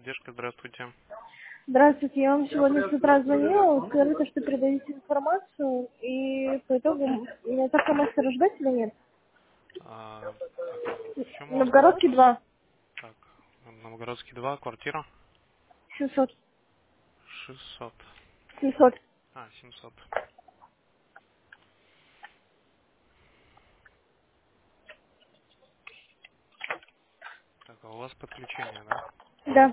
Техподдержка, здравствуйте. Здравствуйте, я вам сегодня с утра звонила, сказали, что передаете информацию, и по итогу меня так мастера ждать или нет? Так, в чем у вас был Новгородский вопрос? 2, Так, Новгородский 2, квартира 700, 600. 700. 700. Так, а у вас подключение, да? Да.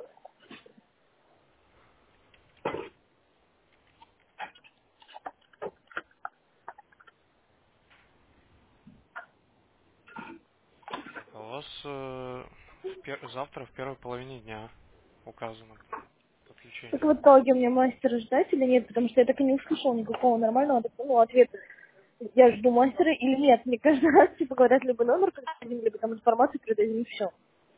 Так, а у вас завтра в первой половине дня указано Так подключение. в итоге мне мастера ждать или нет, потому что я так и не услышала никакого нормального ответа. Я жду мастера или нет. Мне каждый раз типа говорят либо номер передадим, либо там информацию передадим, и все.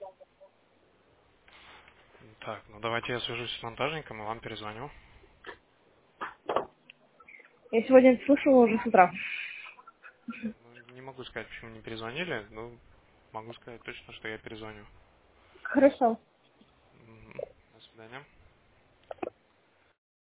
Так, ну давайте я свяжусь с монтажником и вам перезвоню. Я сегодня это слышала уже с утра. Ну, не могу сказать, почему не перезвонили, но могу сказать точно, что я перезвоню. Хорошо. Мгм. До свидания.